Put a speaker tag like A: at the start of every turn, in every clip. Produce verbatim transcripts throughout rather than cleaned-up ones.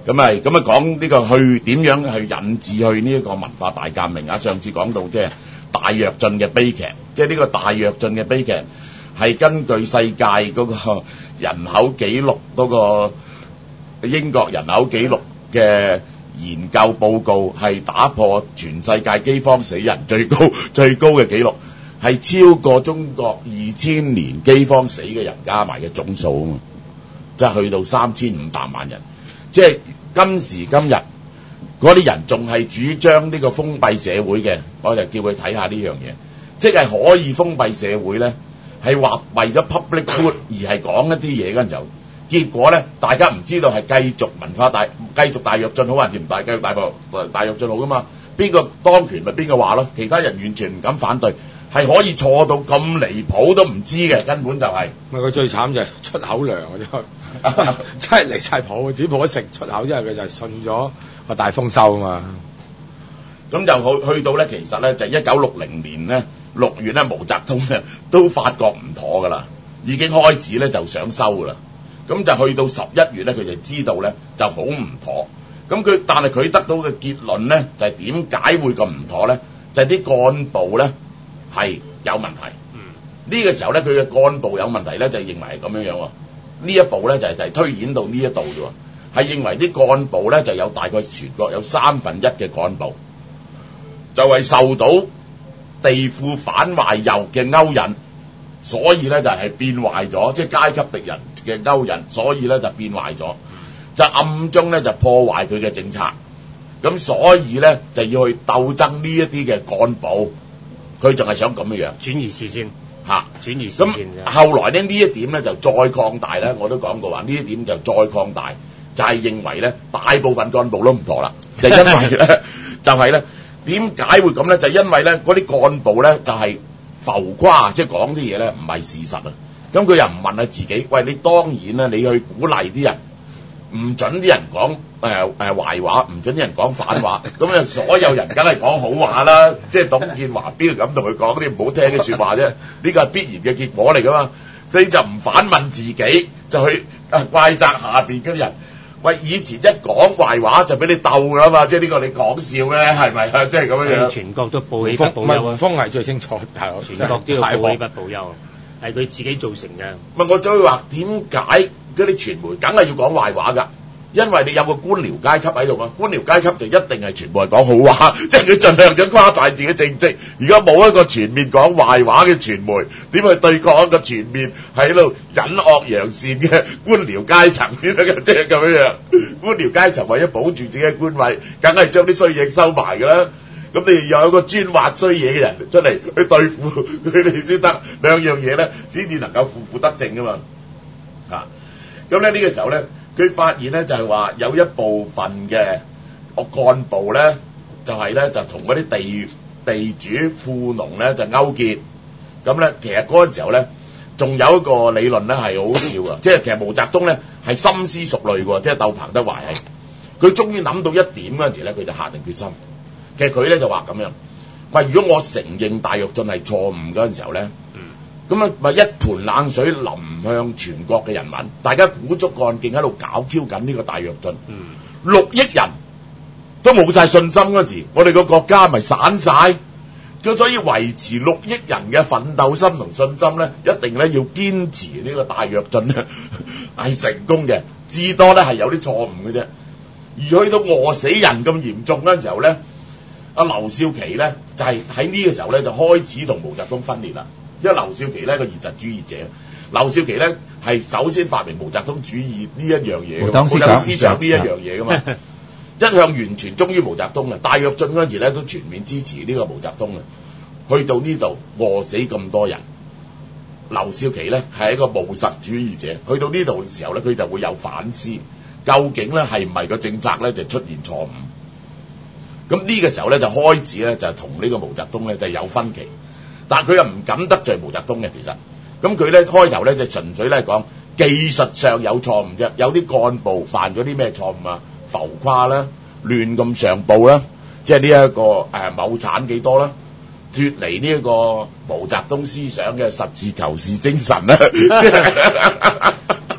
A: 咁係咁啊講呢個去點樣去引致去呢一個文化大革命啊？上次講到即係大躍進嘅悲劇，即係呢個大躍進嘅悲劇係根據世界嗰個人口記錄嗰個英國人口記錄嘅研究報告，係打破全世界饑荒死人最高最高嘅記錄，係超過中國二千年饑荒死嘅人加埋嘅總數啊嘛，即係去到三千五百萬人。即係今時今日嗰啲人仲係主張呢個封閉社會嘅，我就叫佢睇下呢樣嘢，即係可以封閉社會咧，係話為咗 public good 而係講一啲嘢嗰陣時候，結果咧大家唔知道係繼續文化大繼續大躍進好還是唔大繼續大步大躍進好噶嘛？邊個當權咪邊個話咯，其他人完全唔敢反對，係可以錯到咁離譜都唔知嘅，根本就係、是。
B: 咪佢最慘就係出口糧嘅啫，真係離晒譜，只冇得食出口，因為佢就係信咗個大豐收啊嘛。
A: 咁就去去到咧，其實咧就一九六零年咧六月咧，毛澤東咧都發覺唔妥噶啦，已經開始咧就想收噶啦。咁就去到十一月咧，佢就知道咧就好唔妥。咁佢但係佢得到嘅結論咧，就係點解會咁唔妥咧？就係、是、啲幹部咧係有問題。嗯，呢個時候咧，佢嘅幹部有問題咧，就認為係咁樣樣喎。呢一步咧就係、是、就係、是、推演到呢一度啫喎，係認為啲幹部咧就有大概全國有三分一嘅幹部就係受到地富反壞右嘅勾引，所以咧就係、是、變壞咗，即係階級敵人嘅勾引，所以咧就變壞咗，就暗中咧就破壞佢嘅政策，咁所以咧就要去鬥爭呢一啲嘅幹部，佢仲係想咁樣樣
C: 轉移視線
A: 嚇，
C: 轉移視線。
A: 咁後來咧呢一點咧就再擴大咧，我都講過話呢一點就再擴大，就係、是、認為咧大部分幹部都唔妥啦，就因為咧就係咧點解會咁咧？就因為咧嗰啲幹部咧就係、是、浮誇，即係講啲嘢咧唔係事實啊。咁佢又唔問下自己，喂，你當然啦，你去鼓勵啲人，唔准啲人講誒誒壞話，唔准啲人講反話，咁啊所有人梗係講好話啦。即係董建華邊度咁同佢講啲唔好聽嘅説話啫？呢個係必然嘅結果嚟噶嘛。你就唔反問自己，就去啊怪責下邊嗰啲人。喂，以前一講壞話就俾你鬥噶嘛，即係呢個你講笑咧，係咪啊？即係咁樣樣。
C: 全國都報喜不報憂啊！
B: 風係最清楚，大佬
C: 全國都要報喜不報憂，係佢自己造成嘅。
A: 唔係我就會話點解嗰啲傳媒梗係要講壞話㗎？因為你有個官僚階級喺度嘛，官僚階級就一定係全部係講好話，即係佢盡量想誇大自己政績。而家冇一個全面講壞話嘅傳媒，點去對抗一個全面喺度隱惡揚善嘅官僚階層先得嘅？即係咁樣樣，官僚階層為咗保住自己嘅官位，梗係將啲衰嘢收埋㗎啦。咁你又有個專挖衰嘢嘅人出嚟去對付佢哋先得，兩樣嘢咧先至能夠負負得正㗎嘛。啊，咁咧呢個時候咧。佢發現咧就係話有一部分嘅幹部咧就係咧就同嗰啲地地主富農咧就勾結，咁咧其實嗰陣時候咧仲有一個理論咧係好笑啊，即係其實毛澤東咧係深思熟慮喎，即係竇彭德懷係佢終於諗到一點嗰陣時咧，佢就下定決心。其實佢咧就話咁樣，喂，如果我承認大躍進係錯誤嗰陣時候咧。咁啊，咪一盆冷水淋向全國嘅人民，大家鼓足幹勁喺度搞 Q 緊呢個大躍進。嗯，六億人都冇晒信心嗰時，我哋個國家咪散晒。咁所以維持六億人嘅奮鬥心同信心咧，一定咧要堅持呢個大躍進咧係成功嘅，至多咧係有啲錯誤嘅啫。而去到餓死人咁嚴重嗰陣時候咧，阿劉少奇咧就係喺呢個時候咧就開始同毛澤東分裂啦。因為劉少奇咧個現實主義者，劉少奇咧係首先發明毛澤東主義呢一樣嘢，毛澤東思想呢一樣嘢噶嘛，一向完全忠於毛澤東嘅。大躍進嗰陣時咧都全面支持呢個毛澤東嘅。去到呢度餓死咁多人，劉少奇咧係一個務實主義者。去到呢度嘅時候咧，佢就會有反思，究竟咧係唔係個政策咧就出現錯誤？咁呢個時候咧就開始咧就同呢個毛澤東咧就有分歧。但佢又唔敢得罪毛澤東嘅，其實咁佢咧開頭咧就純粹咧講技術上有錯誤啫，有啲幹部犯咗啲咩錯誤啊？浮誇啦，亂咁上報啦，即係呢一個誒畝產幾多啦，脫離呢一個毛澤東思想嘅實事求是精神啦，即係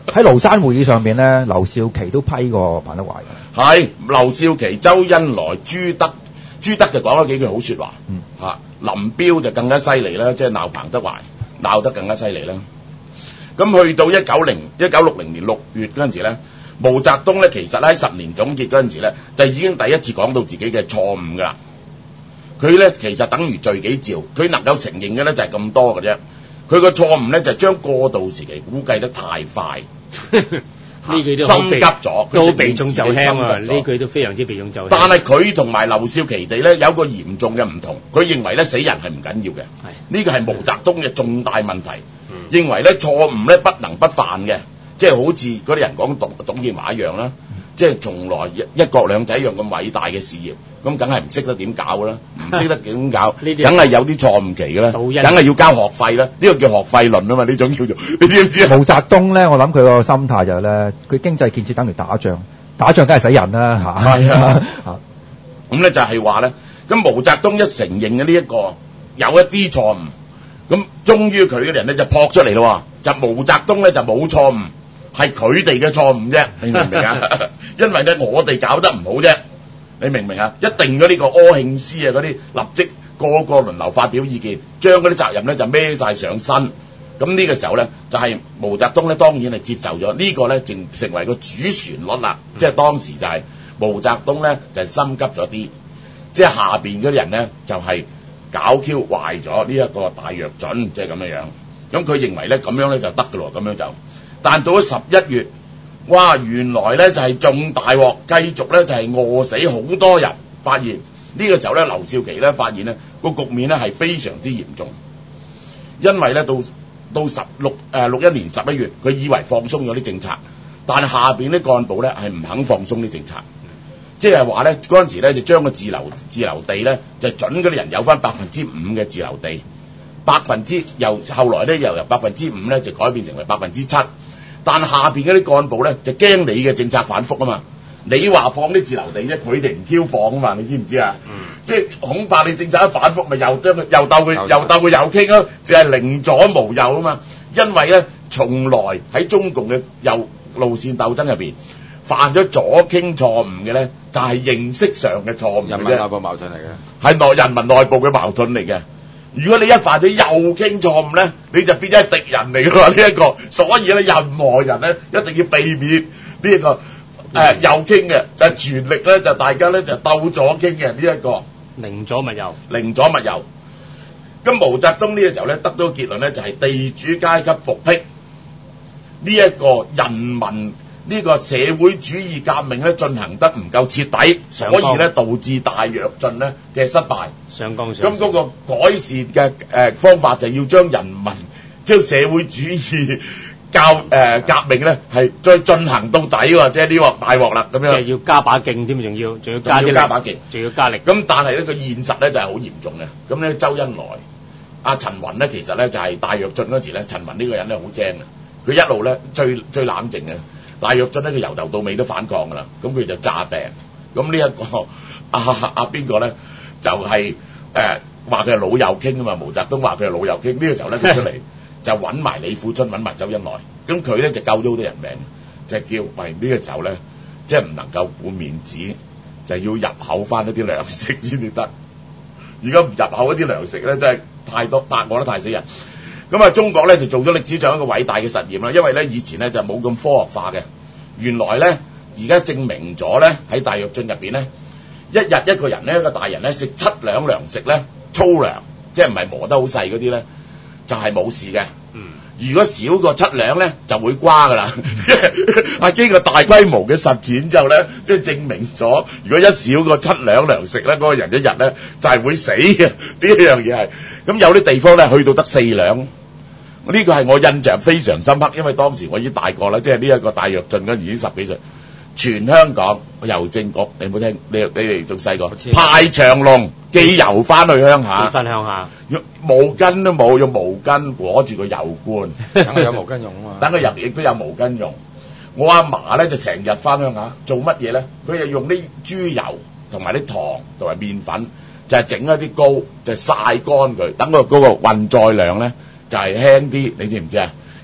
D: 喺廬山會議上邊咧，劉少奇都批過彭德懷嘅。
A: 係劉少奇、周恩來、朱德，朱德就講咗幾句好説話。
D: 嗯
A: 嚇，林彪就更加犀利啦，即係鬧彭德懷，鬧得更加犀利啦。咁去到一九零一九六零年六月嗰陣時咧，毛澤東咧其實喺十年總結嗰陣時咧，就已經第一次講到自己嘅錯誤㗎啦。佢咧其實等於罪己詔，佢能夠承認嘅咧就係咁多嘅啫。佢個錯誤咧就係將過渡時期估計得太快。
C: 呢句都好
A: 心急咗，
C: 都好避重就輕啊！
A: 佢承認自己心急咗
C: 呢句都非常之避重就輕。
A: 但係佢同埋劉少奇哋咧有個嚴重嘅唔同，佢認為咧死人係唔緊要嘅，呢個係毛澤東嘅重大問題，
C: 嗯、
A: 認為咧錯誤咧不能不犯嘅，即係好似嗰啲人講董董建華一樣啦，即係從來一一國兩制一樣咁偉大嘅事業，咁梗係唔識得點搞啦，唔識得點搞，梗係有啲錯誤期嘅啦，梗係要交學費啦，呢個叫學費論啊嘛，呢種叫做你知唔知？
D: 毛澤東咧，我諗佢個心態就係咧，佢經濟建設等於打仗，打仗梗係死人啦嚇。
A: 係啊，咁咧就係話咧，咁毛澤東一承認嘅呢一個有一啲錯誤，咁終於佢嘅人咧就撲出嚟咯，就毛澤東咧就冇錯誤，係佢哋嘅錯誤啫，你明唔明啊？因為咧我哋搞得唔好啫，你明唔明啊？一定咗呢個柯慶施啊嗰啲立即個個輪流發表意見，將嗰啲責任咧就孭晒上身。咁呢個時候咧，就係、是、毛澤東咧當然係接受咗呢個咧，成成為個主旋律啦。嗯、即係當時就係毛澤東咧就係、是、心急咗啲，即係下邊嗰啲人咧就係、是、搞 Q 壞咗呢一個大躍進，即係咁樣樣。咁佢認為咧咁樣咧就得㗎咯，咁樣就。但到咗十一月，哇！原來咧就係中大鑊，繼續咧就係、是、餓死好多人。發現呢個時候咧，劉少奇咧發現咧個局面咧係非常之嚴重，因為咧到。到十六誒六一年十一月，佢以為放鬆咗啲政策，但係下邊啲幹部咧係唔肯放鬆啲政策，即係話咧嗰陣時咧就將個自留自留地咧就準嗰啲人有翻百分之五嘅自留地，百分之由後來咧又由百分之五咧就改變成為百分之七，但下邊嗰啲幹部咧就驚你嘅政策反覆啊嘛，你話放啲自留地啫，佢哋唔挑放啊嘛，你知唔知啊？嗯即係恐怕你政策一反覆，咪又將佢又鬥佢又鬥佢又傾咯，就係寧左無右啊嘛。因為咧，從來喺中共嘅右路線鬥爭入邊，犯咗左傾錯誤嘅咧，就係、是、認識上嘅錯誤嘅啫。
B: 人民內部矛盾嚟嘅，
A: 係內人民內部嘅矛盾嚟嘅。如果你一犯咗右傾錯誤咧，你就變咗係敵人嚟嘅喎呢一個。所以咧，任何人咧一定要避免呢一個誒右傾嘅，就係、是、全力咧就大家咧就鬥左傾嘅呢一個。
C: 寧左勿右，
A: 寧左勿右。咁毛澤東呢個時候咧得到個結論咧就係、是、地主階級復辟，呢、這、一個人民呢個社會主義革命咧進行得唔夠徹底，所以咧導致大躍進咧嘅失敗。
C: 上綱上線。
A: 咁嗰個改善嘅誒、呃、方法就要將人民將社會主義教誒、呃、革命咧係再進行到底喎，即係呢鑊大鑊啦咁樣。
C: 即係要加把勁添，仲要仲要加啲
A: 加把勁，
C: 仲要加力。
A: 咁但係呢個現實咧就係好嚴重嘅。咁咧周恩來、阿陳雲咧其實咧就係大躍進嗰時咧，陳雲呢個人咧好精嘅，佢一路咧最最冷靜嘅。大躍進咧佢由頭到尾都反抗㗎啦，咁佢就詐病。咁呢一個阿阿邊個咧就係誒話佢係老右傾啊嘛，毛澤東話佢係老右傾。呢、這個時候咧佢出嚟。就揾埋李富春，揾埋周恩來，咁佢咧就救咗好多人命，就係、叫喂呢、這個時候咧，即係唔能夠顧面子，就要入口翻一啲糧食先至得。如果唔入口一啲糧食咧，真係太多，答我得太死人。咁啊，中國咧就做咗歷史上一個偉大嘅實驗啦，因為咧以前咧就冇咁科學化嘅，原來咧而家證明咗咧喺大躍進入邊咧，一日一個人咧一個大人咧食七兩糧食咧粗糧，即係唔係磨得好細嗰啲咧。就係冇事嘅，嗯、如果少過七兩咧，就會瓜噶啦。啊，經過大規模嘅實踐之後咧，即係證明咗，如果一少過七兩糧食咧，嗰、那個人一日咧就係、是、會死嘅。呢一樣嘢係，咁有啲地方咧去到得四兩，呢、這個係我印象非常深刻，因為當時我已經大個啦，即係呢一個大躍進嗰陣已經十幾歲。全香港郵政局，你有冇聽？你你哋仲細個，排長龍寄郵翻去鄉下，
C: 寄翻鄉下，
A: 用毛巾都冇，用毛巾裹住個郵罐，
B: 等佢有毛巾用啊嘛，
A: 等佢入亦都有毛巾用。我阿嫲咧就成日翻鄉下做乜嘢咧？佢就用啲豬油同埋啲糖同埋麵粉，就係整一啲糕，就曬乾佢，等個嗰個運載量咧就係輕啲。你知唔知啊？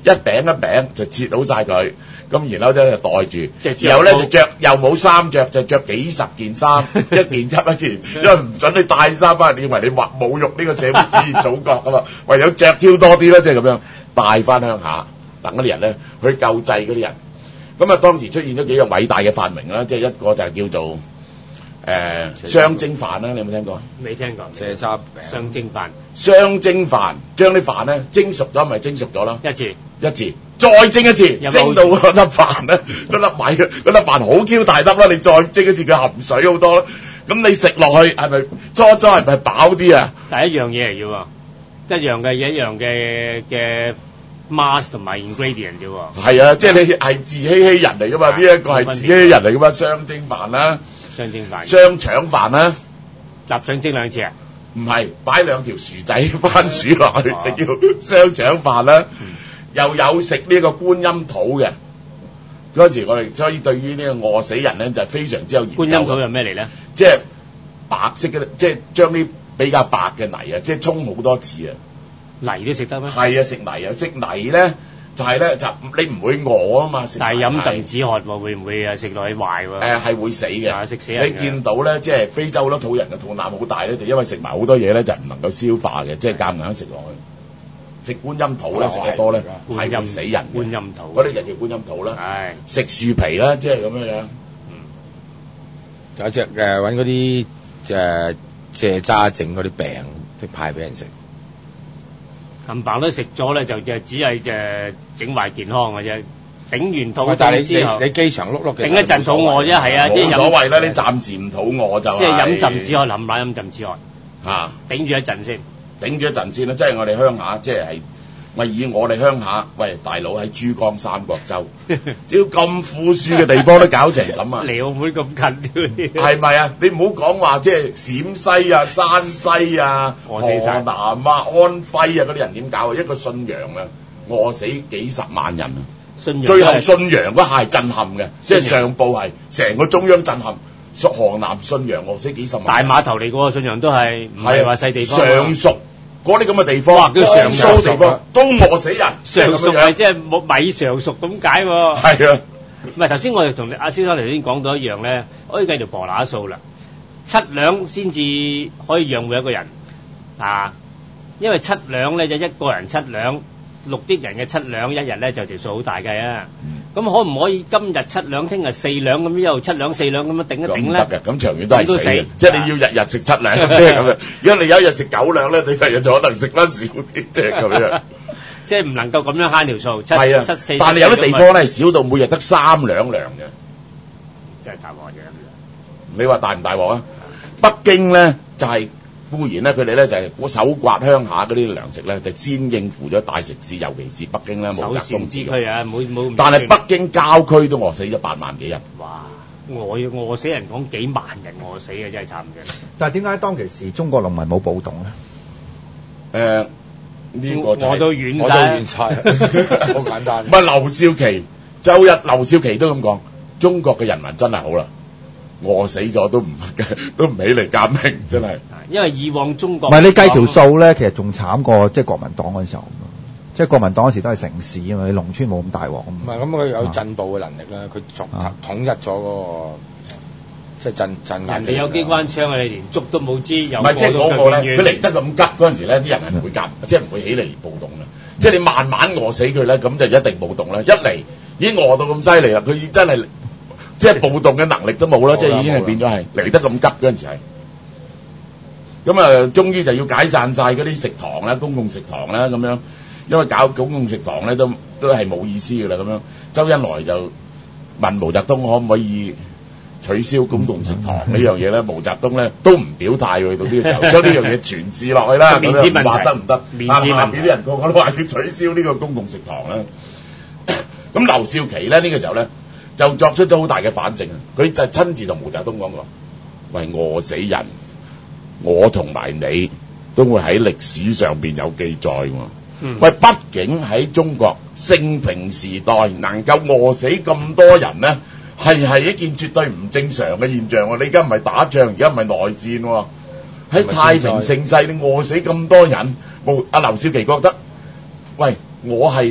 A: 一餅一餅就切好晒佢，咁然後咧就袋住，
C: 即係
A: 然後咧就着又冇衫着，就着幾十件衫，一件執一件，因為唔准你帶衫翻嚟，你以為你話侮辱呢個社會主義祖國啊嘛，唯有着挑多啲啦，即係咁樣帶翻鄉下，等嗰啲人咧去救濟嗰啲人。咁啊，當時出現咗幾個偉大嘅發明啦，即係一個就係叫做誒雙蒸飯啦，你有冇聽過？
C: 未聽過。
B: 蔗渣餅。
C: 雙蒸飯。
A: 雙蒸飯，將啲飯咧蒸熟咗，咪蒸熟咗啦。
C: 一次。
A: 一次，再蒸一次，
C: 有冇
A: 蒸到嗰粒飯咧，嗰粒米，嗰粒飯好 Q 大粒啦，你再蒸一次，佢含水好多啦。咁你食落去係咪初初係咪飽啲啊？
C: 第一樣嘢嚟嘅喎，一樣嘅嘢，一樣嘅嘅 mass 同埋 ingredient 啫喎。
A: 係啊，即係你係自欺欺人嚟噶嘛？呢一個係自欺欺人嚟噶嘛？雙蒸飯啦，
C: 雙蒸飯。
A: 雙腸飯啦，
C: 臘腸蒸兩次啊？
A: 唔係，擺兩條薯仔番薯落去就叫雙腸飯啦。又有食呢個觀音土嘅，嗰陣時我哋所以對於呢個餓死人咧就係非常之有研究。
C: 觀音土係咩嚟咧？
A: 即係白色嘅，即係將啲比較白嘅泥啊，即係沖好多次啊。
C: 泥都食得咩？
A: 係啊，食泥啊，食泥咧就係、是、咧就你唔會餓啊嘛。食
C: 但係飲陣止渴喎，會唔會啊食落去壞喎？
A: 誒係會死嘅，
C: 食死人。
A: 你見到咧，即係非洲好多土人嘅肚腩好大咧，就因為食埋好多嘢咧，就唔能夠消化嘅，即係夾硬食落去。食觀音土咧食得多咧係會死人嘅，
C: 觀音土
A: 嗰啲人叫觀音土啦。
C: 係
A: 食樹皮啦，即係咁樣樣。
C: 嗯，
B: 就有隻誒揾嗰啲誒蔗渣整嗰啲餅，即派俾人食。
C: 冚唪唥都食咗咧，就就只係就整壞健康嘅啫。頂完肚
B: 但係你
C: 之後，
B: 你你機場碌碌嘅，
C: 頂一陣肚餓啫，係啊，
A: 冇所謂啦，你暫時唔肚餓就係
C: 即係飲浸止渴，冚唪唥飲浸止渴
A: 嚇，
C: 頂住一陣先。
A: 頂住一陣先啦，即係我哋鄉下，即係喂以我哋鄉下，喂大佬喺珠江三角洲，只要咁富庶嘅地方都搞成咁啊！
C: 離澳門咁近，
A: 係咪啊？你唔好講話即係陝西啊、山西啊、河南啊、安徽啊嗰啲人點搞啊？一個信陽啊，餓死幾十萬人啊！最後信陽嗰下係震撼嘅，即係上報係成個中央震撼。河南信陽餓死幾十萬，
C: 大碼頭嚟個信陽都係唔係話細地方。
A: 上述嗰啲咁嘅地方，
C: 叫上
A: 蘇地方都餓死人。
C: 上熟係即係冇米上熟咁解喎。
A: 係啊，
C: 唔係頭先我哋同阿先生頭先講到一樣咧，可以繼續婆乸數啦，七兩先至可以養活一個人啊，因為七兩咧就一個人七兩，六億人嘅七兩一日咧就條數好大計啊！咁、嗯、可唔可以今日七兩，聽日四兩咁，一路七兩四兩咁樣頂一頂咧？
A: 得嘅，咁長遠都係死嘅，即係你要日日食七兩咁樣。如果你有一日食九兩咧，你第日就可能食翻少啲，即係咁樣。
C: 即係唔能夠咁樣慳條數，七
A: 係啊，
C: 七四。
A: 但係有啲地方咧少到每日得三兩糧嘅，
C: 真係大鑊嘅。
A: 你話大唔大鑊啊？北京咧就係、是。固然咧，佢哋咧就係我手刮鄉下嗰啲糧食咧，就先應付咗大城市，尤其是北京咧，毛澤東之區
C: 啊，冇冇。
A: 但係北京郊區都餓死咗八萬幾人。
C: 哇！餓餓死人講幾萬人餓死嘅真係慘嘅。
D: 但係點解當其時中國農民冇暴動咧？
A: 誒、呃，呢、這個就係、
C: 我都軟
B: 我都軟晒，好簡單。
A: 唔係劉少奇，周日劉少奇都咁講，中國嘅人民真係好啦。餓死咗都唔都唔起嚟革命，真係。
C: 因為以往中國
D: 唔係你計條數咧，其實仲慘過即係國民黨嗰陣時候。即係國民黨嗰時都係城市啊嘛，你農村冇咁大鑊。唔
B: 係咁佢有進步嘅能力啦，佢統統一咗嗰、那個即係鎮鎮壓。
C: 人哋有機關槍啊，你連捉都冇知。唔
A: 係即係嗰個咧，佢嚟得咁急嗰陣時咧，啲人係唔會夾，即係唔會起嚟暴動嘅。即係你慢慢餓死佢咧，咁就一定暴動啦。一嚟已經餓到咁犀利啦，佢真係。即係暴動嘅能力都冇啦，即係已經係變咗係嚟得咁急嗰陣時係。咁啊，終於就要解散晒嗰啲食堂啦、公共食堂啦咁樣，因為搞公共食堂咧都都係冇意思㗎啦咁樣。周恩來就問毛澤東可唔可以取消公共食堂呢樣嘢咧？毛澤東咧都唔表態去到呢個時候，將呢樣嘢傳旨落去啦。
C: 面子問題
A: 話得唔得？
C: 面子問題。
A: 下邊啲人個個都話要取消呢個公共食堂啦。咁劉少奇咧呢、呢個時候咧。就作出咗好大嘅反證啊！佢就親自同毛澤東講過：喂，餓死人，我同埋你都會喺歷史上邊有記載喎。嗯、喂，畢竟喺中國盛平時代能夠餓死咁多人咧，係係一件絕對唔正常嘅現象喎。你而家唔係打仗，而家唔係內戰喎。喺太平盛世，你餓死咁多人，冇阿劉少奇覺得，喂，我係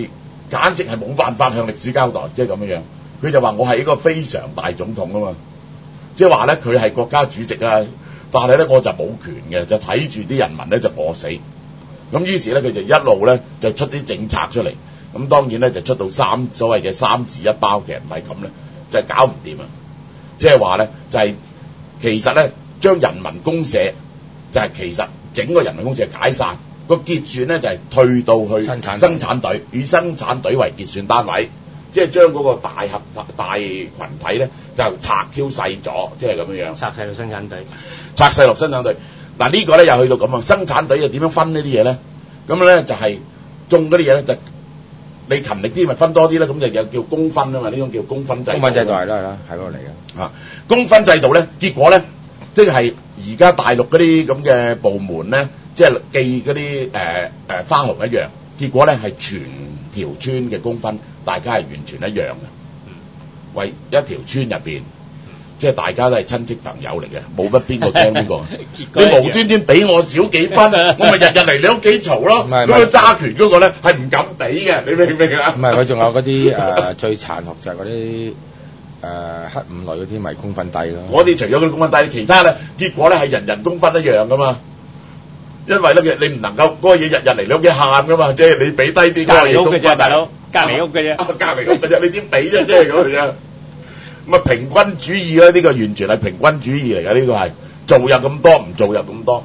A: 簡直係冇辦法向歷史交代，即係咁樣樣。佢就話我係一個非常大總統啊嘛，即係話咧佢係國家主席啊，但係咧我就冇權嘅，就睇住啲人民咧就餓死。咁於是咧佢就一路咧就出啲政策出嚟，咁當然咧就出到三所謂嘅三字一包，其實唔係咁咧，就係、是、搞唔掂啊！即係話咧就係、是、其實咧將人民公社就係、是、其實整個人民公社解散，個結算咧就係、是、退到去
B: 生產
A: 生產隊，以生產隊為結算單位，即係將嗰個大合大群體咧就拆 Q 細咗，即係咁樣樣。
C: 拆細到生產隊，
A: 拆細落生產隊。嗱呢個咧又去到咁啊！生產隊又點樣分呢啲嘢咧？咁咧就係、是、種嗰啲嘢咧，就你勤力啲咪分多啲啦。咁就又叫功分啊嘛，呢種叫功分制度。
B: 公分制度係啦係啦，喺嗰度嚟嘅。
A: 啊，功分制度咧，結果咧，即係而家大陸嗰啲咁嘅部門咧，即係記嗰啲誒誒花紅一樣，結果咧係全條村嘅功分，大家係完全一樣嘅。為一條村入邊。即係大家都係親戚朋友嚟嘅，冇乜邊個驚邊個。你無端端俾我少幾分，我咪日日嚟你屋企嘈咯。咁佢揸權嗰個咧係唔敢俾嘅，你明唔明啊？
B: 唔係佢仲有嗰啲誒最殘酷就係嗰啲誒黑五類嗰啲咪公分低咯。
A: 我哋除咗嗰啲公分低，其他咧結果咧係人人公分一樣噶嘛。因為咧你唔能夠嗰個嘢日日嚟你屋企喊噶嘛，即係你俾低啲。
C: 隔離屋嘅啫，大佬，隔離屋嘅啫，
A: 隔離屋嘅啫，你點俾啫？即係咁嘅啫。咁啊平均主義咧，呢、這個完全係平均主義嚟㗎，呢、這個係做入咁多，唔做入咁多。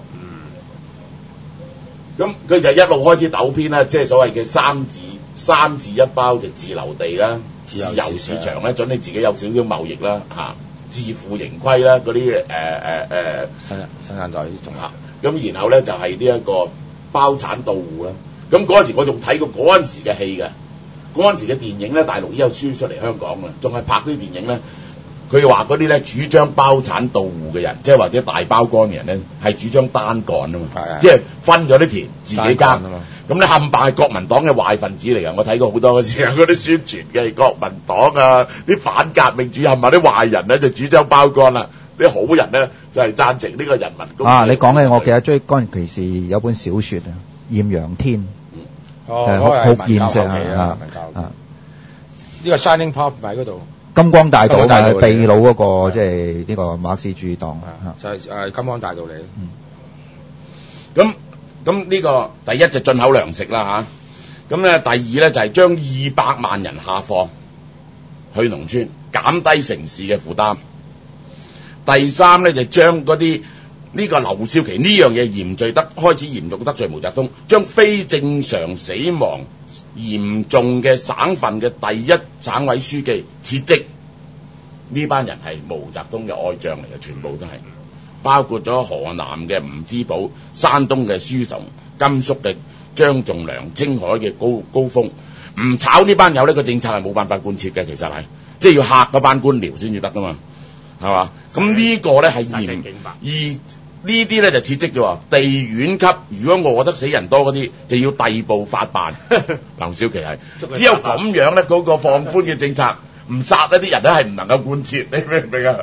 A: 咁佢、嗯、就一路開始抖偏啦，即係所謂嘅三字三字一包就自留地啦，自由市場咧，準你自己有少少貿易啦，嚇、啊，自負盈虧啦，嗰啲誒誒誒
B: 生生產隊仲有。
A: 咁然後咧就係呢一個包產到戶啦。咁嗰陣時我仲睇過嗰陣時嘅戲嘅。嗰陣時嘅電影咧，大陸已經有輸出嚟香港啦，仲係拍啲電影咧。佢話嗰啲咧主張包產到戶嘅人，即係或者大包乾嘅人咧，係主張單幹啊嘛，即係分咗啲田自己耕啊嘛。咁你冚唪唥係國民黨嘅壞分子嚟㗎，我睇過好多嘅時候嗰啲宣傳嘅國民黨啊，啲反革命主任啊，啲壞人咧就主張包乾啦，啲好人咧就係贊成呢個人民公社。
D: 啊，你講起我記得追嗰陣時有本小説啊，《豔陽天》。
B: 哦，
D: 好好見識啊！
B: 啊，呢個 Shining Path 咪喺嗰度，
D: 金光大道啊，秘魯嗰個即係呢個馬克思主義黨
B: 啊，就係誒金光大道嚟。
A: 嗯。咁咁呢個第一就進口糧食啦嚇，咁、啊、咧第二咧就係將二百萬人下放去農村，減低城市嘅負擔。第三咧就將嗰啲。呢個劉少奇呢樣嘢嚴罪得開始嚴重得罪毛澤東，將非正常死亡嚴重嘅省份嘅第一省委書記撤職。呢班人係毛澤東嘅愛將嚟嘅，全部都係包括咗河南嘅吳芝寶、山東嘅舒同、甘肅嘅張仲良、青海嘅高高峰。唔炒呢班友呢個政策係冇辦法貫徹嘅，其實係即係要嚇嗰班官僚先至得噶嘛，係嘛？咁呢個咧係嚴而。呢啲咧就撤職啫喎，地縣級如果餓得死人多嗰啲，就要逮捕法辦。劉少奇係只有咁樣咧，嗰個放寬嘅政策唔殺一啲人咧係唔能夠貫徹，你明唔明啊？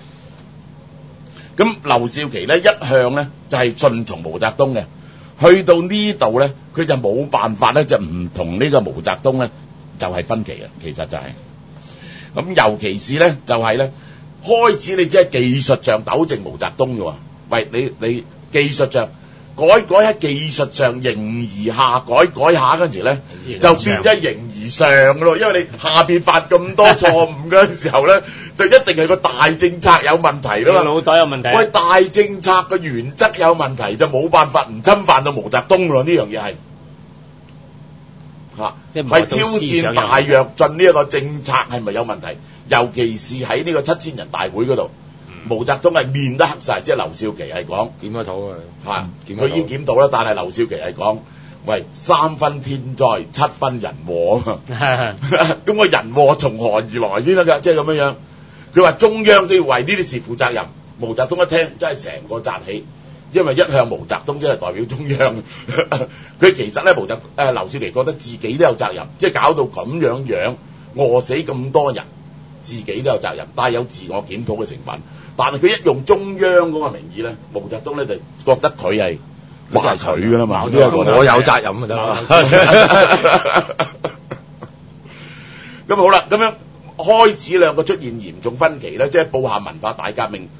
A: 咁劉少奇咧一向咧就係順從毛澤東嘅，去到呢度咧佢就冇辦法咧就唔同呢個毛澤東咧就係分歧嘅，其實就係咁，尤其是咧就係咧開始你只係技術上糾正毛澤東嘅喎。喂，你你技術上改改喺技術上形而下改改下嗰陣時咧，就變咗形而上嘅咯。因為你下邊犯咁多錯誤嗰陣時候咧，就一定係個大政策有問題啦嘛。
C: 腦袋有問題。
A: 喂，大政策嘅原則有問題，就冇辦法唔侵犯到毛澤東咯。呢樣嘢係嚇，
C: 即係
A: 係挑戰大躍進呢一個政策係咪有問題？尤其是喺呢個七千人大會嗰度。毛澤東係面都黑晒，即係劉少奇係講
B: 檢咗討啊，
A: 嚇，佢已經檢討啦，但係劉少奇係講，喂，三分天災，七分人禍啊嘛，咁個人禍從何而來先得㗎？即係咁樣樣，佢話中央都要為呢啲事負責任。毛澤東一聽真係成個扎起，因為一向毛澤東真係代表中央，佢其實咧毛澤誒劉少奇覺得自己都有責任，即係搞到咁樣樣餓死咁多人。自己都有責任，但係有自我檢討嘅成分。但係佢一用中央嗰個名義咧，毛澤東咧就覺得佢係話佢㗎啦嘛。我有責任咪得啦。 咁好啦，咁樣開始兩個出現嚴重分歧咧，即係布夏文化大革命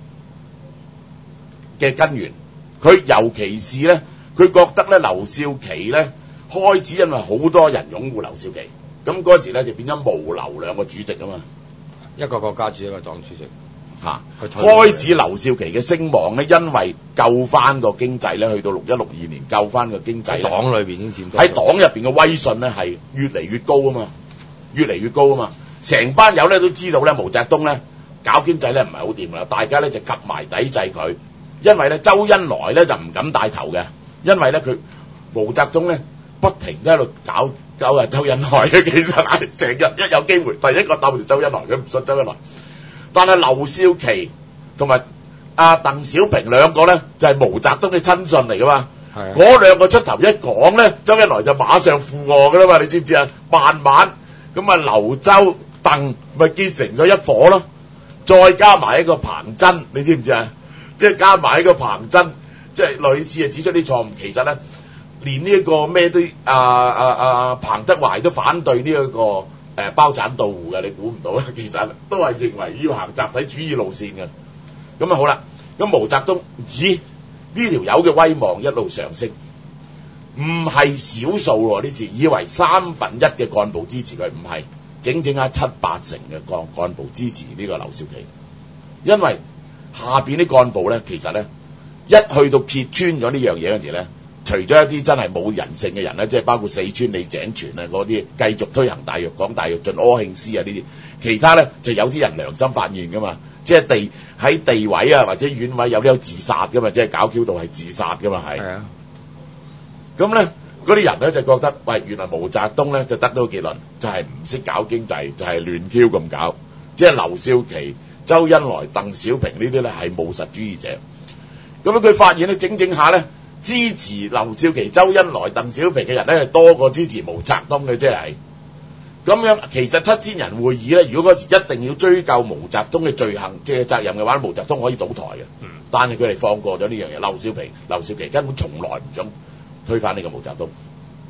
A: 嘅根源。佢尤其是咧，佢覺得咧劉少奇咧開始因為好多人擁護劉少奇，咁嗰陣時咧就變咗無劉兩個主席啊嘛，
B: 一個國家主席一個黨主席
A: 嚇、啊。
B: 佢
A: 開始劉少奇嘅聲望咧，因為救翻個經濟咧，去到六一六二年救翻個經濟
B: 喺黨裏邊已經佔多數
A: 喺黨入邊嘅威信咧係越嚟越高啊嘛，越嚟越高啊嘛。成班友咧都知道咧，毛澤東咧搞經濟咧唔係好掂啦，大家咧就及埋抵制佢。因為咧，周恩來咧就唔敢帶頭嘅，因為咧佢毛澤東咧不停都喺度搞搞啊周恩來嘅，其實係成日一有機會，第一個鬥就周恩來，佢唔信周恩來。但係劉少奇同埋阿鄧小平兩個咧就係、是、毛澤東嘅親信嚟噶嘛，嗰兩個出頭一講咧，周恩來就馬上附和噶啦嘛，你知唔知啊？慢慢咁啊，劉周鄧咪結成咗一伙咯，再加埋一個彭真，你知唔知啊？即係加埋一個彭真，即係類似啊指出啲錯誤。其實咧，連呢一個咩都啊啊啊彭德懷都反對呢、這、一個誒、呃、包產到戶嘅，你估唔到啦。其實都係認為要行集體主義路線嘅。咁啊好啦，咁毛澤東咦呢條友嘅威望一路上升，唔係少數喎。呢次以為三分一嘅幹部支持佢，唔係整整下七八成嘅幹幹部支持呢個劉少奇，因為下邊啲幹部咧，其實咧一去到揭穿咗呢樣嘢嗰陣時咧，除咗一啲真係冇人性嘅人咧，即係包括四川李井泉啊嗰啲，繼續推行大躍講、大躍進、柯慶施啊呢啲，其他咧就有啲人良心發現噶嘛，即係地喺地委啊或者縣委有啲有自殺噶嘛，即係搞 Q 到係自殺噶嘛係。係啊。咁咧嗰啲人咧就覺得，喂，原來毛澤東咧就得到個結論，就係唔識搞經濟，就係亂 Q 咁搞，即係劉少奇、周恩來、鄧小平呢啲咧係務實主義者，咁樣佢發現咧整整下咧支持劉少奇、周恩來、鄧小平嘅人咧係多過支持毛澤東嘅，即係咁樣。其實七千人會議咧，如果嗰時一定要追究毛澤東嘅罪行即係責任嘅話，毛澤東可以倒台嘅。嗯。但係佢哋放過咗呢樣嘢，劉少奇、劉少奇根本從來唔想推翻呢個毛澤東。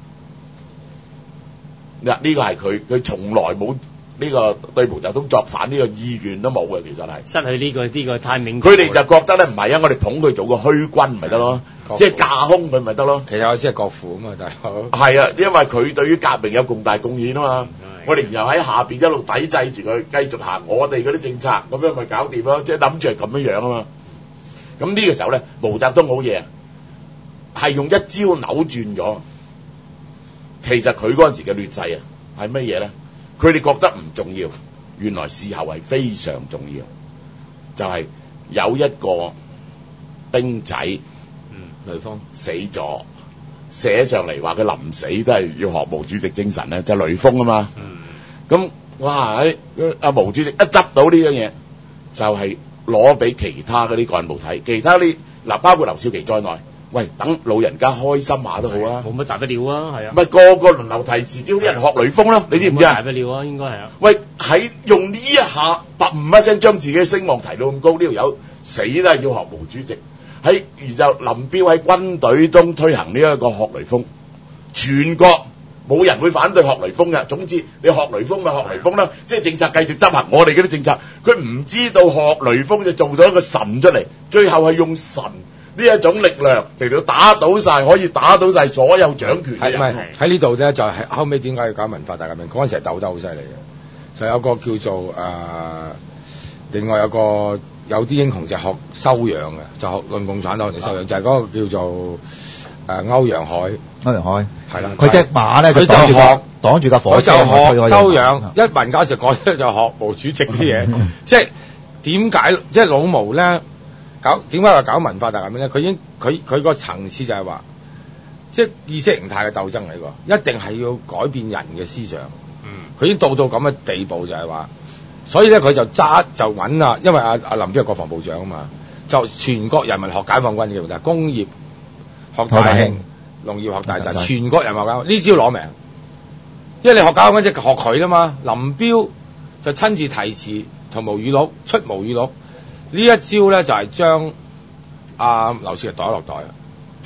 A: 嗱，呢個係佢佢從來冇。呢個對毛澤東作反呢個意願都冇嘅，其實係
C: 失去呢、這個呢、這個 timing。
A: 佢哋就覺得咧唔係啊，我哋捧佢做個虛君咪得咯，即係架空佢咪得咯。
B: 其實我即係國父啊嘛，大佬。
A: 係啊，因為佢對於革命有咁大貢獻啊嘛，我哋然後喺下邊一路抵制住佢，繼續行我哋嗰啲政策，咁樣咪搞掂咯。即係諗住係咁樣樣啊嘛。咁呢個時候咧，毛澤東好嘢，係用一招扭轉咗。其實佢嗰陣時嘅劣勢啊，係乜嘢咧？佢哋覺得唔重要，原來事後係非常重要，就係、是、有一個兵仔，嗯，雷鋒死咗，寫上嚟話佢臨死都係要學毛主席精神咧，就是、雷鋒啊嘛，嗯，咁哇喺阿毛主席一執到呢樣嘢，就係攞俾其他嗰啲幹部睇，其他啲嗱包括劉少奇在內。喂，等老人家開心下都好啊！
C: 冇乜大不了啊，係啊！
A: 咪個個輪流提詞，叫啲人學雷鋒咯，你知唔知啊？
C: 大不了啊，應該係啊！
A: 喂，喺用呢一下，砰一聲將自己嘅聲望提到咁高，呢條友死都係要學毛主席。喺而就林彪喺軍隊中推行呢一個學雷鋒，全國冇人會反對學雷鋒嘅。總之，你學雷鋒咪學雷鋒啦，即係政策繼續執行我哋嗰啲政策。佢唔知道學雷鋒就做咗一個神出嚟，最後係用神。呢一種力量嚟到打倒晒，可以打倒晒所有掌權嘅人。係咪
B: 喺呢度咧？就係、是、後尾點解要搞文化大革命？嗰陣時係鬥得好犀利嘅，就有個叫做誒、呃，另外有個有啲英雄就學修養嘅，就學論共產黨嚟修養，就係、是、嗰個叫做誒、呃、歐陽海。歐陽海係啦，佢隻馬咧，佢就學擋住架火車，就學修養。一文教時講咧就學毛主席啲嘢，即係點解？即係老毛咧。搞點解話搞文化大革命咧？佢已經佢佢個層次就係話，即係意識形態嘅鬥爭嚟㗎，一定係要改變人嘅思想。嗯，佢已經到到咁嘅地步就係話，所以咧佢就揸就揾啊，因為阿阿林彪係國防部長啊嘛，就全國人民學解放軍嘅，就係工業學大興，農業學大習，全國人民學解放軍呢招攞命，因為你學解放軍即係學佢啦嘛。林彪就親自提詞同毛語錄出毛語錄。呢一招咧就係將阿劉少奇袋落袋啊！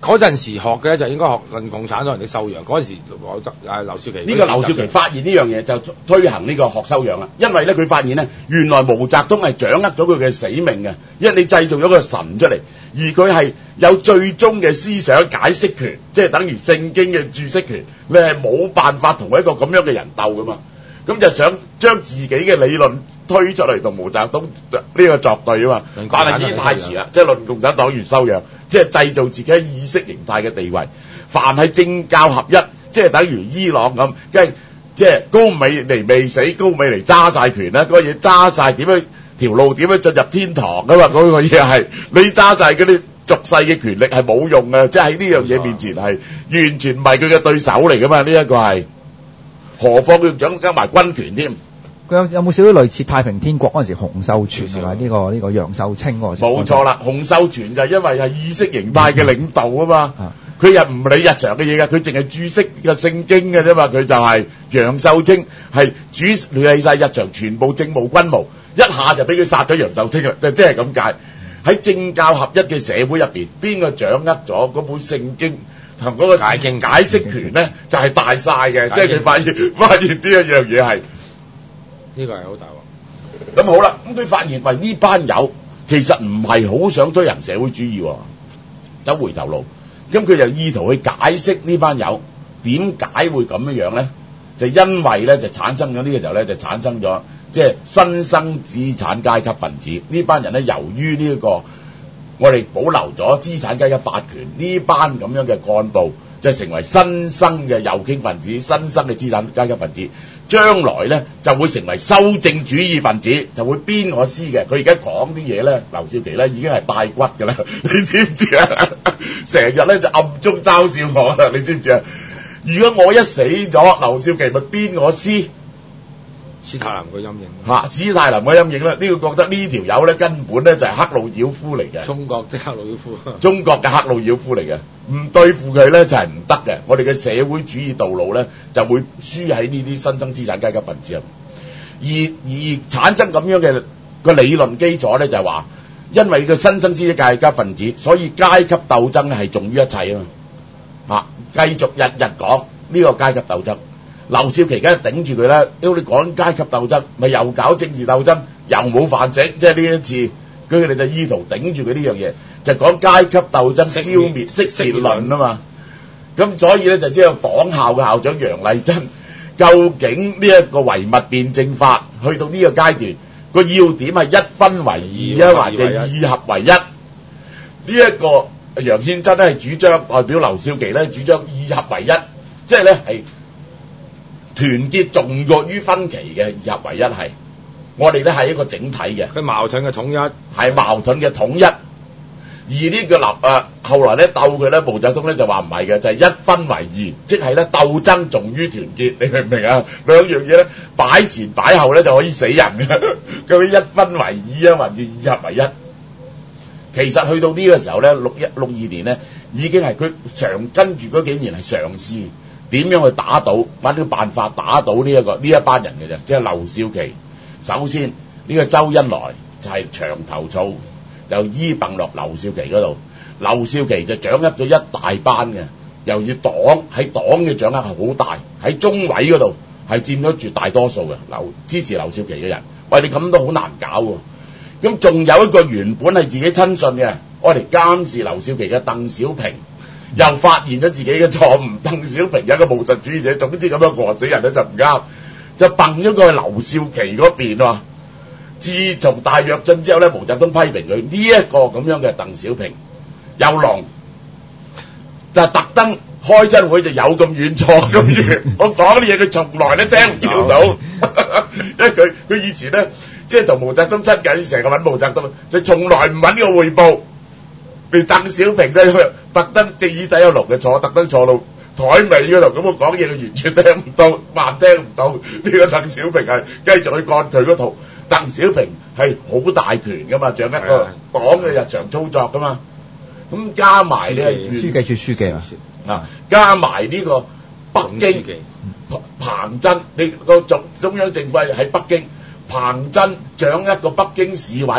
B: 嗰陣時學嘅就應該學論共產黨人嘅修養。嗰陣時我啊劉少奇
A: 呢個劉少奇發現呢樣嘢就推行呢個學修養啦，因為咧佢發現咧原來毛澤東係掌握咗佢嘅死命嘅，因為你製造咗個神出嚟，而佢係有最終嘅思想解釋權，即係等於聖經嘅注釋權，你係冇辦法同一個咁樣嘅人鬥噶嘛，咁就想將自己嘅理論推出嚟同毛澤東呢個作對啊嘛，但係已經太遲啦，即係論共產黨員修養，即係製造自己意識形態嘅地位。凡係政教合一，即係等於伊朗咁，跟住即係高美尼未死，高美尼揸晒權啦，嗰個嘢揸晒點樣條路點樣進入天堂噶嘛，嗰個嘢係你揸晒嗰啲俗世嘅權力係冇用嘅，即係喺呢樣嘢面前係完全唔係佢嘅對手嚟噶嘛，呢一個係，何況佢掌握埋軍權添。
D: 佢有有冇少少類似太平天國嗰陣時洪秀全同埋呢個呢、呢個楊秀清嗰個情況？
A: 冇錯啦，洪秀全就係因為係意識形態嘅領導啊嘛，佢又唔理日常嘅嘢㗎，佢淨係注釋個聖經嘅啫嘛，佢就係楊秀清係主理晒日常全部政務軍務，一下就俾佢殺咗楊秀清啦，就即係咁解。喺政教合一嘅社會入邊，邊個掌握咗嗰本聖經同嗰個解經解釋權咧，就係、是、大晒嘅，即係佢發現發現呢一樣嘢係。
B: 呢個係好大鑊。
A: 咁好啦，咁佢發現喂呢班友其實唔係好想推行社會主義，走回頭路。咁佢就意圖去解釋呢班友點解會咁樣樣咧？就因為咧就產生咗呢個時候咧就產生咗即係新生資產階級分子呢班人咧，由於呢一個我哋保留咗資產階級法權，呢班咁樣嘅幹部就成為新生嘅右傾分子，新生嘅資產階級分子。將來咧就會成為修正主義分子，就會編我詩嘅。佢而家講啲嘢咧，劉少奇咧已經係帶骨㗎啦，你知唔知啊？成日咧就暗中嘲笑我啦，你知唔知啊？如果我一死咗，劉少奇咪編我詩。
B: 史太林嘅陰影
A: 嚇，史太林嘅陰影咧，呢、這個覺得呢條友咧根本咧就係克魯曉夫嚟嘅，
B: 中國的克魯曉夫，
A: 中國嘅克魯曉夫嚟嘅，唔對付佢咧就係唔得嘅。我哋嘅社會主義道路咧就會輸喺呢啲新生資產階級分子入，而而產生咁樣嘅個理論基礎咧就係話，因為個新生資產階級分子，所以階級鬥爭咧係重於一切啊嘛，嚇，繼續日日講呢個階級鬥爭。劉少奇梗係頂住佢啦，屌你講階級鬥爭，咪又搞政治鬥爭，又冇飯食，即係呢一次，佢哋就意圖頂住佢呢樣嘢，就講階級鬥爭消滅熄滅論啊嘛。咁所以咧就知道黨校嘅校長楊麗珍，究竟呢一個唯物辯證法去到呢個階段，個要點係一分為二啊，或者二合為一？呢、這、一個楊憲珍咧係主張代表劉少奇咧主張二合為一，即係咧係。團結重過於分歧嘅二合為一係，我哋咧係一個整體嘅，
B: 佢矛盾嘅統一
A: 係矛盾嘅統一。而呢個立啊後來咧鬥佢咧，毛澤東咧就話唔係嘅，就係、是、一分為二，即係咧鬥爭重於團結，你明唔明啊？兩樣嘢咧擺前擺後咧就可以死人嘅，究竟一分為二啊，還是二合為一？其實去到呢個時候咧，六一六二年咧已經係佢常跟住嗰幾年係嘗試。點樣去打倒，揾啲辦法打倒呢、這、一個呢一班人嘅啫，即係劉少奇。首先呢、這個周恩來就係牆頭草，就依揼落劉少奇嗰度。劉少奇就掌握咗一大班嘅，又要黨喺黨嘅掌握係好大，喺中委嗰度係佔咗絕大多數嘅劉支持劉少奇嘅人。喂，你咁都好難搞喎。咁仲有一個原本係自己親信嘅，我哋監視劉少奇嘅鄧小平。又發現咗自己嘅錯誤，鄧小平有一個務實主義者，總之咁樣餓死人咧就唔啱，就掟咗過去劉少奇嗰邊喎。自從大躍進之後咧，毛澤東批評佢呢一個咁樣嘅鄧小平又聾，就特登開親會就有咁遠錯咁遠，我講啲嘢佢從來都聽唔見到，因為佢佢以前咧即係同毛澤東親近，成日揾毛澤東，就從來唔揾個彙報。連鄧小平咧，特登隻耳仔有聾嘅坐，特登坐到台尾嗰度，咁我講嘢佢完全聽唔到，還聽唔到。呢、這個鄧小平係繼續去幹佢嗰套。鄧小平係好大權噶嘛，掌握個黨嘅日常操作噶嘛。咁加埋呢係
D: 書記處書記啊，
A: 啊加埋呢個北京彭真，你個中中央政府喺北京，彭真掌握個北京市委。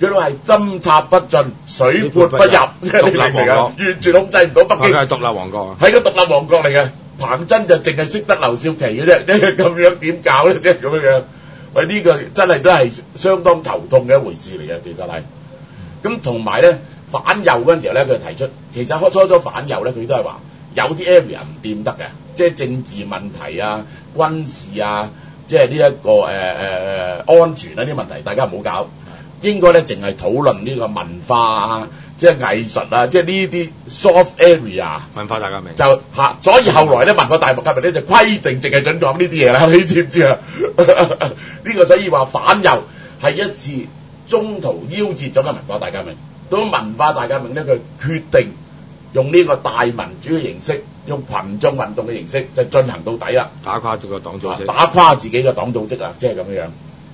A: 佢都係針插不進，水潑不入，即係你明唔明啊？完全控制唔到北京。
B: 佢係獨立王國啊！
A: 係個獨立王國嚟嘅，彭真就淨係識得劉少奇嘅啫，咁樣點搞咧？即係咁樣樣。喂，呢、這個真係都係相當頭痛嘅一回事嚟嘅，其實係。咁同埋咧反右嗰陣時候咧，佢提出其實開初初反右咧，佢都係話有啲 area 唔掂得嘅，即係政治問題啊、軍事啊，即係呢一個誒誒誒安全啊啲問題，大家唔好搞。應該咧淨係討論呢個文化啊，即係藝術啊，即係呢啲 soft area
B: 文化大革命
A: 就嚇，所以後來咧文化大革命咧就規定淨係準講呢啲嘢啦，你知唔知啊？呢個所以話反右係一次中途夭折咗嘅文化大革命。到文化大革命咧，佢決定用呢個大民主嘅形式，用群眾運動嘅形式就進行到底啦，
B: 打垮咗個黨組織，
A: 打垮自己嘅黨組織啊，即係咁樣樣。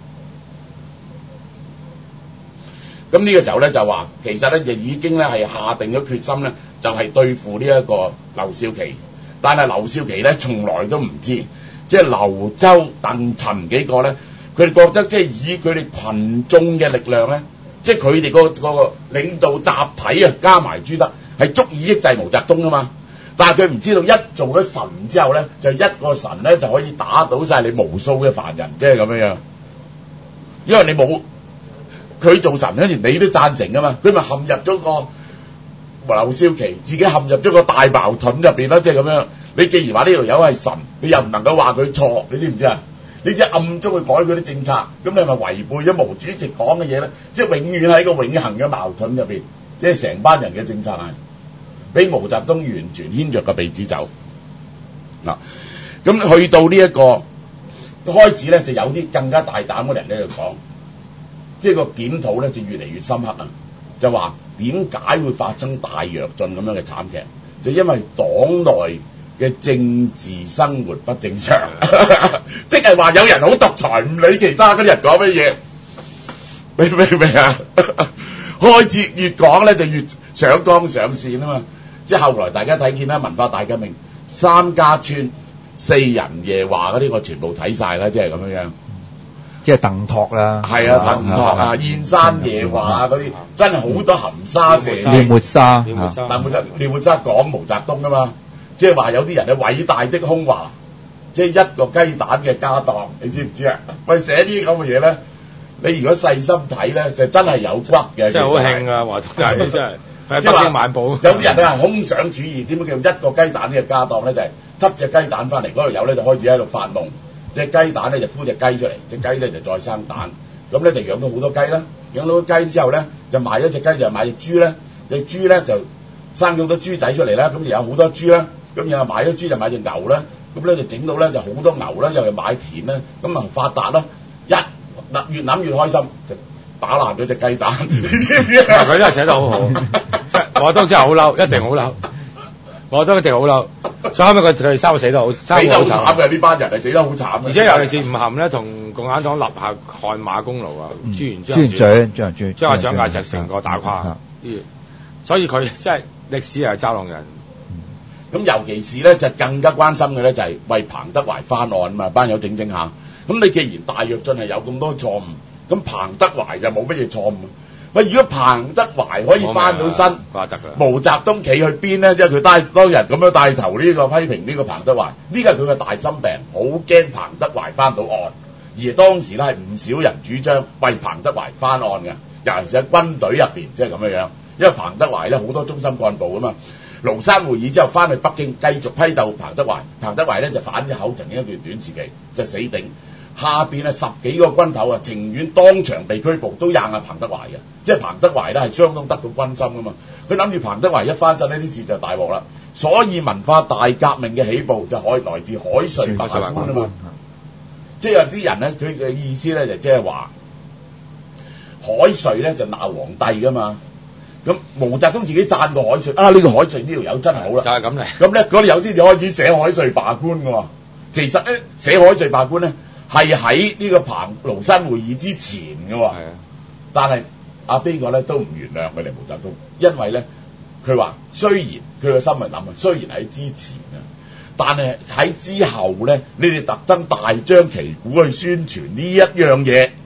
A: 咁呢個時候咧就話，其實咧就已經咧係下定咗決心咧，就係、是、對付呢一個劉少奇。但係劉少奇咧從來都唔知，即係劉周、鄧陳幾個咧，佢哋覺得即係以佢哋群眾嘅力量咧，即係佢哋個個領導集體啊，加埋朱德係足以抑制毛澤東啊嘛。但係佢唔知道一做咗神之後咧，就一個神咧就可以打倒晒你無數嘅凡人，即係咁樣樣。因為你冇。佢做神嗰時，你都贊成噶嘛？佢咪陷入咗個劉少奇自己陷入咗個大矛盾入邊啦，即係咁樣。你既然話呢條友係神，你又唔能夠話佢錯，你知唔知啊？你即係暗中去改佢啲政策，咁你咪違背咗毛主席講嘅嘢咧？即係永遠喺個永恆嘅矛盾入邊，即係成班人嘅政策係俾毛澤東完全牽着個鼻子走嗱。咁去到呢一個開始咧，就有啲更加大膽嘅人咧就講。即係個檢討咧就越嚟越深刻啊！就話點解會發生大躍進咁樣嘅慘劇？就因為黨內嘅政治生活不正常，即係話有人好獨裁，唔理其他嗰啲人講乜嘢，明唔明啊？開始越講咧就越上綱上線啊嘛！即係後來大家睇見啦，文化大革命、三家村、四人夜話嗰啲，我全部睇晒啦，即係咁樣樣。
D: 即係鄧拓啦，
A: 係啊，鄧拓啊，燕山夜話啊嗰啲，真係好多含沙射影。
D: 廖沫沙，
B: 廖沫沙
A: 但係廖沫沙講毛澤東啊嘛，即係話有啲人嘅偉大的空話，即係一個雞蛋嘅家當，你知唔知啊？喂，寫啲咁嘅嘢咧，你如果細心睇咧，就真係有骨嘅。
B: 真係好興啊！華東人真係。
A: 即係話
B: 北京晚報
A: 有啲人咧係空想主義，點解叫一個雞蛋嘅家當咧？就係執隻雞蛋翻嚟，嗰條友咧就開始喺度發夢。隻雞蛋咧就孵隻雞出嚟，隻雞咧就再生蛋，咁咧就養到好多雞啦。養到雞之後咧，就賣一隻雞就買隻豬咧，隻豬咧就生咗好多豬仔出嚟啦。咁又有好多豬啦，咁又買咗豬就買隻牛啦。咁咧就整到咧就好多牛啦，又係買田啦，咁啊發達啦。一嗱越諗越開心，就打爛咗隻雞蛋。你知唔知啊？
B: 佢真係寫得好好，即係我都真係好嬲，一定好嬲，我都一定好嬲。所以後尾佢佢哋三個死得好，
A: 死得好慘嘅呢班人係死得好慘，
B: 而且尤其是吳晗咧，同共產黨立下汗馬功勞啊！朱元璋、
D: 朱元璋、朱元璋
B: 將阿蔣介石成個打垮，所以佢真係歷史係嘲弄人。
A: 咁尤其是咧就更加關心嘅咧就係為彭德懷翻案啊嘛，班友整整下。咁你既然大躍進係有咁多錯誤，咁彭德懷就冇乜嘢錯誤。喂，如果彭德懷可以翻到身，毛澤東企去邊咧？即係佢帶當日咁樣帶頭呢個批評呢個彭德懷，呢個係佢嘅大心病，好驚彭德懷翻到岸。而當時咧係唔少人主張為彭德懷翻案嘅，尤其是喺軍隊入邊，即係咁樣樣。因為彭德懷咧好多中心幹部啊嘛，廬山會議之後翻去北京繼續批鬥彭德懷，彭德懷咧就反咗口，曾經一段短時期就死頂。下邊啊十幾個軍頭啊，情願當場被拘捕，都硬阿彭德懷嘅，即係彭德懷咧係相當得到軍心噶嘛。佢諗住彭德懷一翻身呢啲事就大鑊啦，所以文化大革命嘅起步就可以來自海瑞白官啊嘛。即係有啲人咧，佢嘅意思咧就即係話海瑞咧就鬧皇帝噶嘛。咁毛澤東自己讚過海瑞啊，呢、這個海瑞呢條友真係好啦，
B: 就係咁嚟。
A: 咁咧嗰啲友先至開始寫海瑞罷官嘅喎。其實咧寫海瑞罷官咧。係喺呢個彭廬山會議之前嘅喎，但係阿邊個咧都唔原諒佢哋毛澤東，因為咧佢話雖然佢個心係諗啊，雖然喺之前啊，但係喺之後咧，你哋特登大張旗鼓去宣傳呢一樣嘢，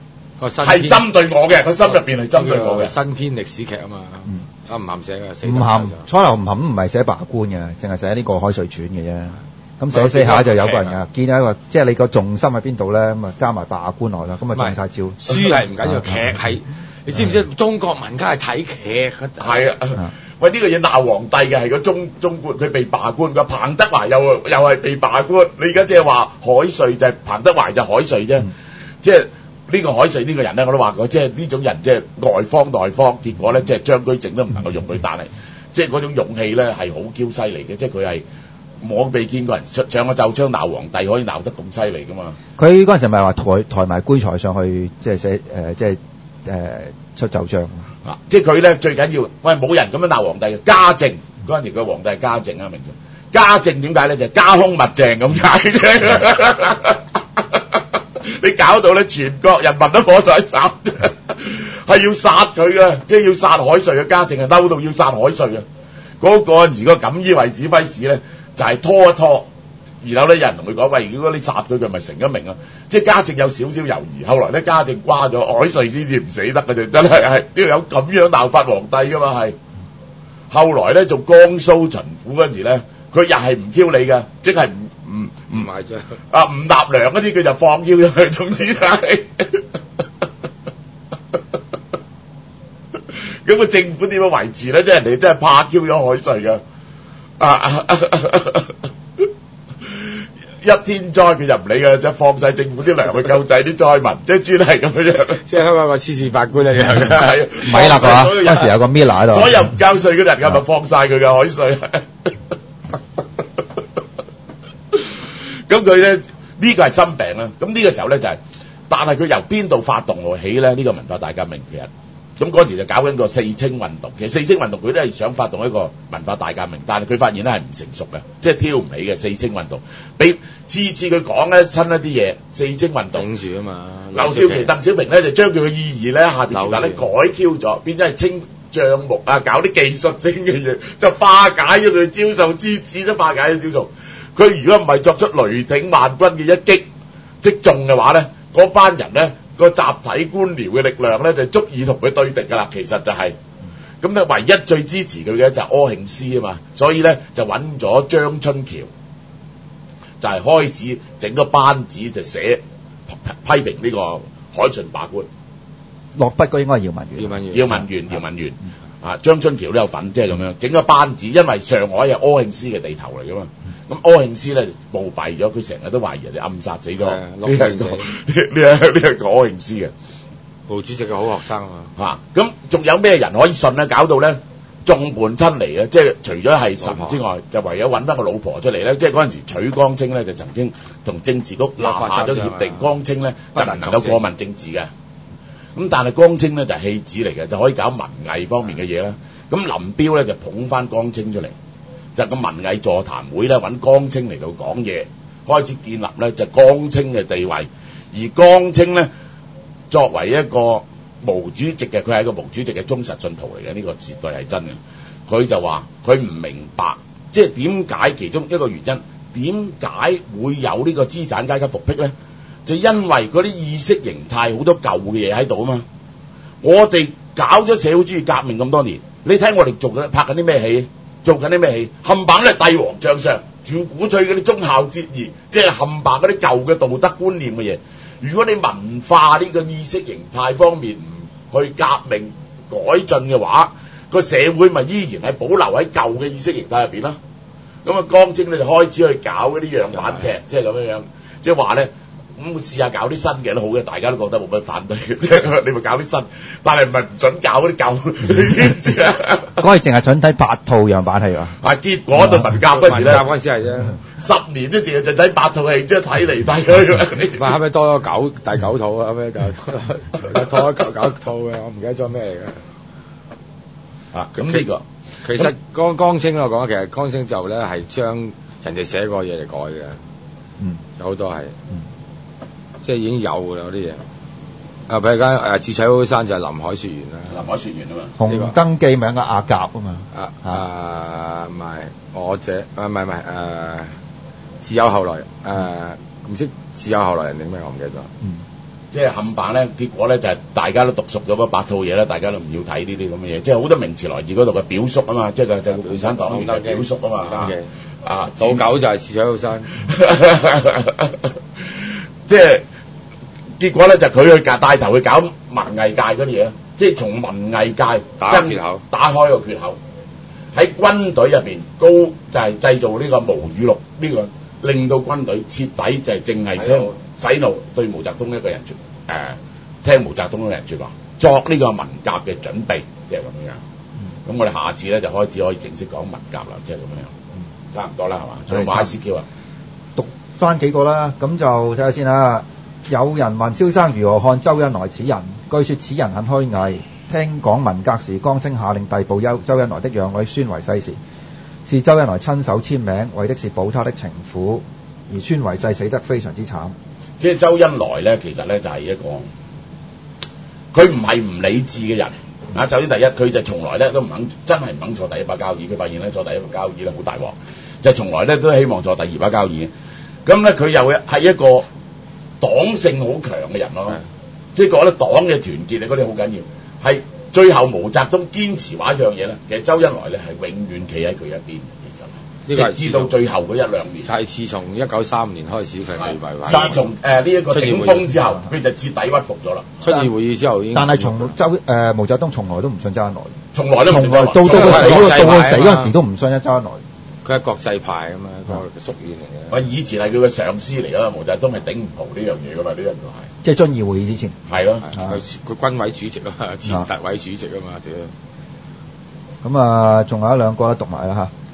B: 個新
A: 係針對我嘅，個心入邊係針對我嘅。
B: 新編歷史劇啊嘛，
D: 嗯
B: 啊吳晗寫嘅，死
D: 吳晗初頭吳晗唔係寫罷官嘅，淨係寫呢個海瑞傳嘅啫。咁寫寫下就有個人啊，見到一個即係你個重心喺邊度咧，咁啊加埋罷官落啦，咁啊中晒招。
B: 書係唔緊要，劇係你知唔知？中國民間係睇劇嘅，
A: 係啊。喂，呢、這個嘢鬧皇帝嘅係個中中官，佢被罷官，個彭德懷又又係被罷官。你而家即係話海瑞就係彭德懷就海瑞啫，
D: 嗯、
A: 即係呢個海瑞呢個人咧，我都話過，即係呢種人即係外方內方，結果咧即係張居正都唔能夠用佢，但係即係嗰種勇氣咧係好嬌犀利嘅，即係佢係我未見過人上個奏章鬧皇帝可以鬧得咁犀利噶嘛。
D: 佢嗰陣時咪話抬抬埋棺材上去，即係寫誒，即係誒、呃、出奏章。
A: 啊！即係佢咧最緊要，喂冇人咁樣鬧皇帝嘅。嘉靖嗰陣時個皇帝係嘉靖啊，明唔明？嘉靖點解咧？就係、家凶物淨咁解啫。你搞到咧全國人民都攞晒手，係要殺佢嘅，即係要殺海瑞嘅。嘉靖係嬲到要殺海瑞啊！嗰嗰陣時個錦衣衛指揮使咧就係、是、拖一拖。然後咧，有人同佢講：喂，如果你殺佢，佢咪成咗名啊！即係嘉靖有少少猶豫，後來咧嘉靖瓜咗，海瑞先至唔死得嘅啫，真係係都有咁樣鬧法皇帝噶嘛係。後來咧做江蘇巡撫嗰陣時咧，佢又係唔 Q 你嘅，即係唔唔
B: 唔係啫。
A: 啊唔納糧嗰啲佢就放 Q 咗佢，總之係。咁個政府點樣維持咧？即係人哋真係怕 Q 咗海瑞嘅啊！啊啊一天災佢就唔理嘅，即係放晒政府啲糧去救濟啲災民，即係專係咁樣。
B: 即係香港個黐線法官一樣嘅，
A: 係
D: 米勒啊！嗰時有個 Miller 喺度，
A: 所有唔交稅嗰啲人嘅咪放晒佢嘅海稅。咁佢咧呢個係心病啦。咁呢個時候咧就係、是，但係佢由邊度發動起咧？呢、這個文化大革命其實。咁嗰時就搞緊個四清運動，其實四清運動佢都係想發動一個文化大革命，但係佢發現咧係唔成熟嘅，即係挑唔起嘅四清運動。俾次次佢講咧親一啲嘢，四清運動。
B: 頂住啊嘛！
A: 劉少奇、鄧小平咧就將佢嘅意義咧下邊其實咧改 Q 咗，變咗係清帳目啊，搞啲技術性嘅嘢，就化解咗佢招數，次次都化解咗招數。佢如果唔係作出雷霆萬鈞嘅一擊即中嘅話咧，嗰班人咧。個集體官僚嘅力量咧就足以同佢對敵噶啦，其實就係咁咧，唯一最支持佢嘅就係柯慶施啊嘛，所以咧就揾咗張春橋，就係、是、開始整個班子就寫批評呢個海順罷官，
D: 落筆嗰應該係姚文元，
B: 姚文元，
A: 姚文元，姚文元啊，張春橋都有份，即係咁樣整個班子，因為上海係柯慶施嘅地頭嚟噶嘛。咁柯慶施咧暴斃咗，佢成日都懷疑人哋暗殺死咗呢一個呢一呢一個柯慶施嘅。
B: 毛主席嘅好學生啊！
A: 嚇，咁仲有咩人可以信咧？搞到咧眾叛親離嘅，即係除咗係神之外，就唯有揾翻個老婆出嚟咧。即係嗰陣時取江青咧，就曾經同政治局立下咗協定，江青咧就唔能夠過問政治嘅。咁但係江青咧就係戲子嚟嘅，就可以搞文藝方面嘅嘢啦。咁林彪咧就捧翻江青出嚟。就個文藝座談會咧，揾江青嚟到講嘢，開始建立咧就江青嘅地位。而江青咧作為一個毛主席嘅，佢係一個毛主席嘅忠實信徒嚟嘅，呢、這個絕對係真嘅。佢就話佢唔明白，即係點解其中一個原因，點解會有呢個資產階級復辟咧？就因為嗰啲意識形態好多舊嘅嘢喺度啊嘛。我哋搞咗社會主義革命咁多年，你睇我哋做緊拍緊啲咩戲？做緊啲咩戲？冚唪唥咧帝王將相，仲鼓吹嗰啲忠孝節義，即係冚唪唥嗰啲舊嘅道德觀念嘅嘢。如果你文化呢個意識形態方面唔去革命改進嘅話，個社會咪依然係保留喺舊嘅意識形態入邊啦。咁啊，江青咧就開始去搞嗰啲樣板劇，即係咁樣樣，即係話咧。咁試下搞啲新嘅都好嘅，大家都覺得冇乜反對，即係你咪搞啲新，但係唔係唔準搞嗰啲舊，你知唔知啊？
D: 嗰係淨係準睇八套樣板戲啊！
A: 啊，結果對文革嗰時咧，
B: 嗰陣時係啫，
A: 十年都淨係就睇八套戲，即係睇嚟睇去。
B: 咪係咪多咗九第九套啊？咩就多咗九九套嘅，我唔記得咗咩嚟嘅。
A: 啊，咁呢個
B: 其實江江青我講，其實江青就咧係將人哋寫過嘢嚟改嘅，
D: 嗯，
B: 有好多係，
D: 嗯。
B: 即係已經有㗎啦嗰啲嘢，啊，譬如間誒智取高山就係林海雪原啦，
A: 林海雪原啊嘛，
D: 紅燈記咪有個阿甲啊嘛，
B: 啊啊唔係我這啊唔係唔係誒自有後來誒唔知自有後來人定咩我唔記得咗，
D: 嗯，
A: 即係冚棒咧，結果咧就係、大家都讀熟咗嗰八套嘢咧，大家都唔要睇呢啲咁嘅嘢，即係好多名詞來自嗰度嘅表叔啊嘛，即係個就共產黨員嘅表叔啊嘛，啊
B: 老狗就係刺水好身，
A: 即係結果咧就佢去帶帶頭去搞文藝界嗰啲嘢，即係從文藝界
B: 打缺口，
A: 打開個缺口，喺軍隊入邊高就係、製造呢個毛語錄呢、個。令到軍隊徹底就係淨係聽洗腦對毛澤東一個人説誒、呃，聽毛澤東一個人説話，作呢個文革嘅準備，即係咁樣。咁、嗯、我哋下次咧就開始可以正式講文革啦，即係咁樣。嗯，差唔多啦，係嘛？仲有 I C Q 啊，
D: 讀翻幾個啦，咁就睇下先啦。有人問蕭生如何看周恩來此人？據說此人很虛偽，聽講文革時江青下令逮捕周周恩來的養女孫維世時，是周恩來親手簽名，為的是保他的情婦，而孫維世死得非常之慘。
A: 即係周恩來咧，其實咧就係、是、一個，佢唔係唔理智嘅人啊。首先第一，佢就從來咧都唔肯，真係唔肯坐第一把交椅。佢發現咧坐第一把交椅咧好大鑊，就係、從來咧都希望坐第二把交椅。咁咧佢又係一個黨性好強嘅人咯，即係覺得黨嘅團結咧嗰啲好緊要，係。最後毛澤東堅持話一樣嘢咧，其實周恩來咧係永遠企喺佢一邊嘅，其實直至到最後嗰一兩年。
B: 係自從一九三五年開始，佢係為
A: 自從誒呢一個整風之後，佢就徹底屈服咗啦。
B: 出現會議之後已經，
D: 但係從周誒、呃、毛澤東從來都唔信周恩來，
A: 從來都唔信
D: 從來到到佢死到佢死嗰陣時都唔信一周恩來。
B: 佢係國際派咁嘛，個屬意嚟嘅。
A: 我以前係佢嘅上司嚟㗎，毛澤東係頂唔蒲呢樣嘢㗎嘛，呢樣就係。
D: 即係遵義會議之前。
A: 係咯，
B: 佢佢軍委主席啊嘛，前特委主席啊嘛，屌。
D: 咁啊，仲有一兩個咧讀埋啦嚇。